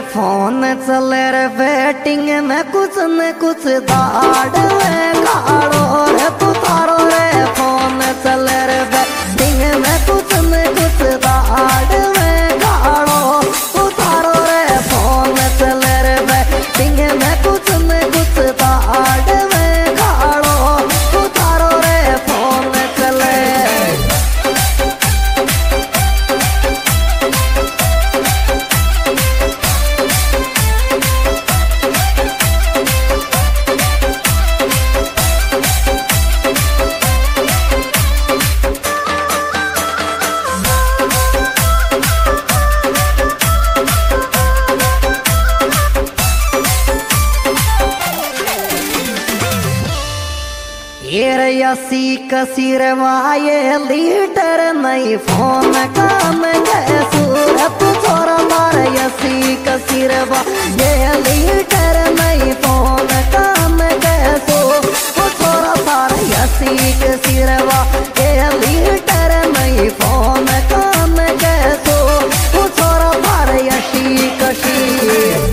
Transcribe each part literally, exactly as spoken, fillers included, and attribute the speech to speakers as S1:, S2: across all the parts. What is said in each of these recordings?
S1: Phone चले रे waiting में कुछ न कुछ दाड़ में काड़ो रे तू तारो रे फोन चले रे वेटिंग में कुछ न कुछ दाड़ में काड़ो तू तारो रे फोन चले रे वेटिंग में कुछ न कुछ दाड़ में काड़ो तू तारो रे फोन चले। यसी कसीर वाये लीटर नहीं फोन काम गए सूरत छोरा मार यसी कसीर वाये लीटर नहीं फोन काम गए सो छोरा सार यसी कसीर वाये लीटर नहीं फोन काम गए सो छोरा मार यसी कसीर।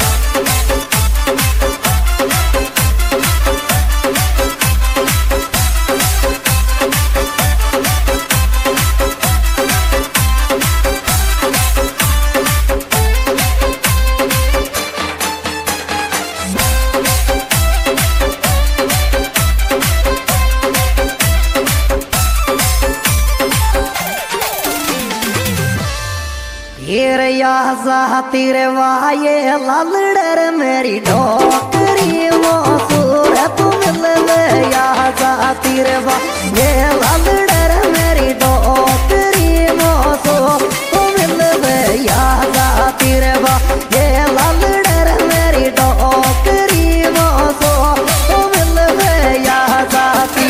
S1: तेरे वाये लालडर मेरी डोकरी वो सूरत मिल या तेरे वाये लालडर मेरी डोकरी वो सो मिल या तेरे वाये लालडर मेरी डोकरी वो सो मिल या जाती।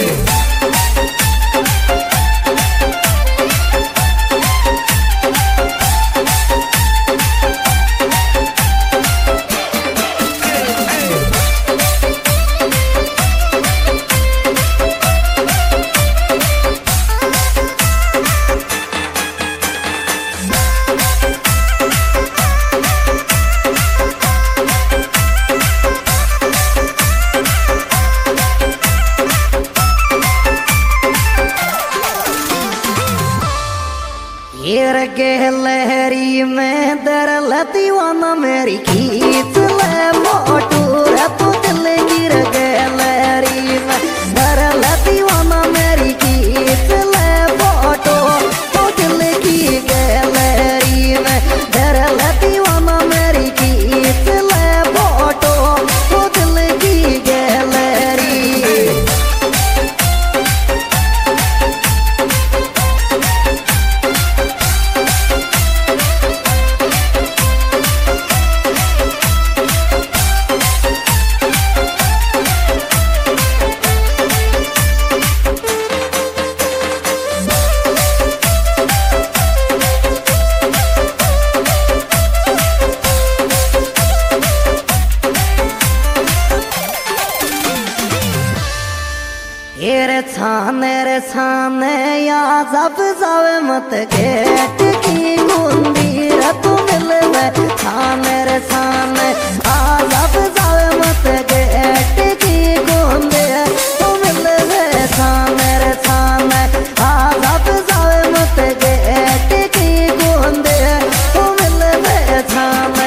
S1: लहरी में दर लतीवाना मेरी खींच ले मोटू रे तू दिल गिर गए लहरी में दर लतीवाना मेरी खींच ले मोटू तू दिल गिर गए लहरी में दर लतीवाना मेरी खींच ले मोटू तू दिल गिर गए लहरी। रे छाने रे छाने या जब जावे मत गेट की गुंदी रे तू मिल गए छाने रे छाने आ जब जावे मत गेट की गुंदी तू मिल गए छाने रे छाने आ जब जावे मत गेट की गुंदी तू मिल गए छाने।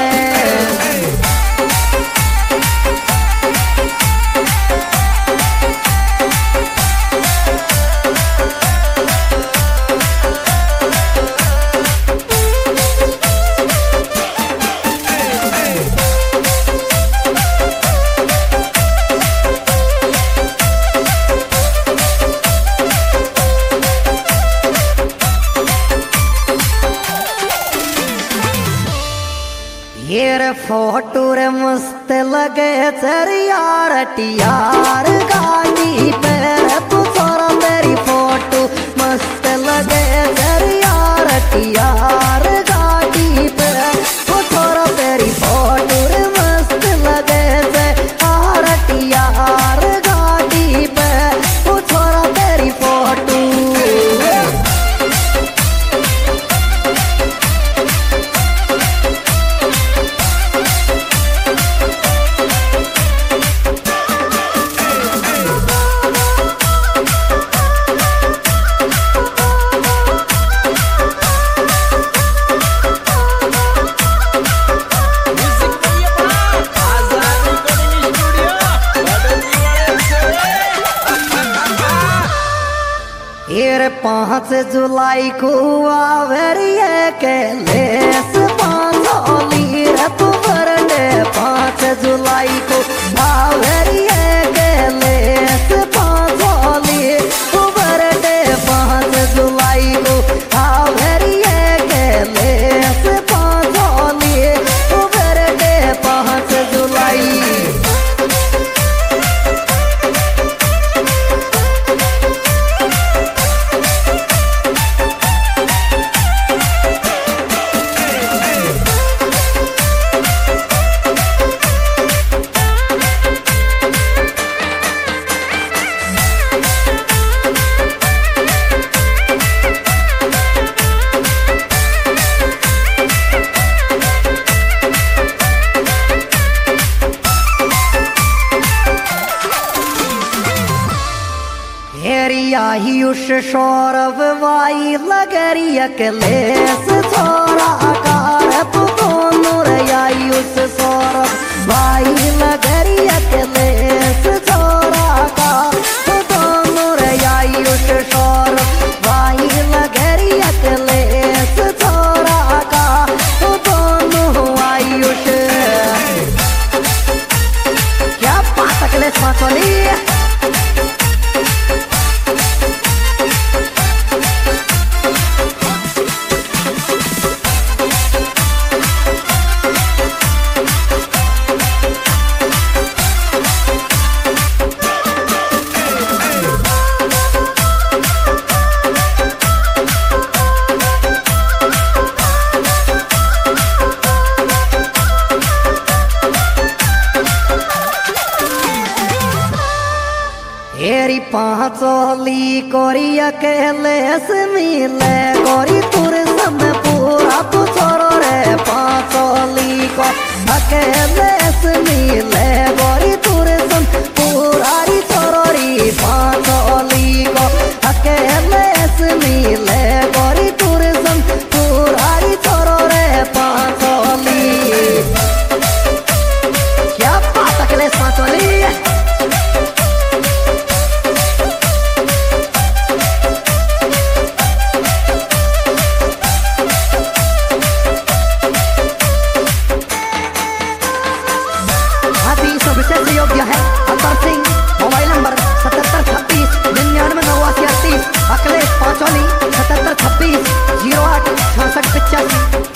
S1: ये रे फोटो रे मस्त लगे तेरी यार टियार गाड़ी पे रे तू छोरा तेरी फोटो मस्त लगे तेरी यार टियार गाड़ी पे तू छोरा तेरी फोटो रे मस्त लगे यार टियार गाड़ी पे तू छोरा तेरी फोटो। पाँच जुलाई को आवेरिए के लेस पांचोली रे तू बर्थडे पाँच जुलाई को आवेरिए के लेस पांचोली तू बर्थडे पाँच जुलाई को आवेरिए के लेस पांचोली तू बर्थडे पाँच जुलाई। आयुष सौरभ वाई लगरी अकलेस छोरा कार तू दोनों रे आयुष सौरभ वाई लगरी अकलेस छोरा कार तू दोनों रे आयुष सौरभ वाई लगरी अकलेस छोरा कार तू दोनों आयुष। क्या बात अकलेस पांचोली हेरी पांचोली कोरी अकेले से मिले कोरी तुर समय पूरा तू छोरो रे पांचोली को अकेले से मिले कोरी तुर समय पूरा री छोरो री पांचोली को अकेले से मिले कोरी तुर समय पूरा री छोरो रे पांचोली। क्या बात अकेले पांचोली विशेष योग्य है अतर सिंह मोबाइल नंबर सतहत्तर छब्बीस निन्यानवे नवासी अड़तीस अखिलेश पांचोली सतहत्तर छब्बीस जीरो आठ छियासठ पचासी।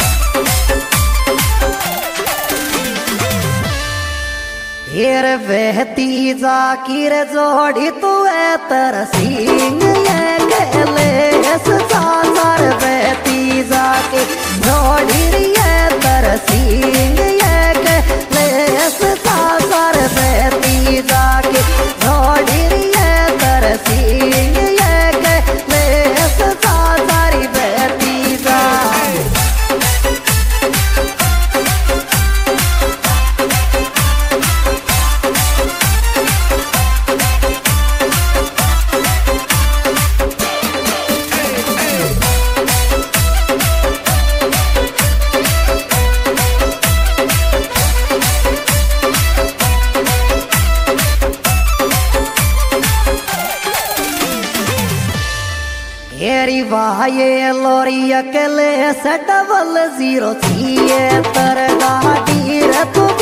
S1: हेर बहती जाकिर जोड़ी तू है तर सिंह ये गेले सासर बहती जाके जोड़ी है तर सिंह ये गेले सासर बहती जाके जोड़ी है तर सिंह ये गेले सासर बहती जाके। हेरी वाये लोरी अकेले से डबल जीरो थी तर गाड़ी रे तू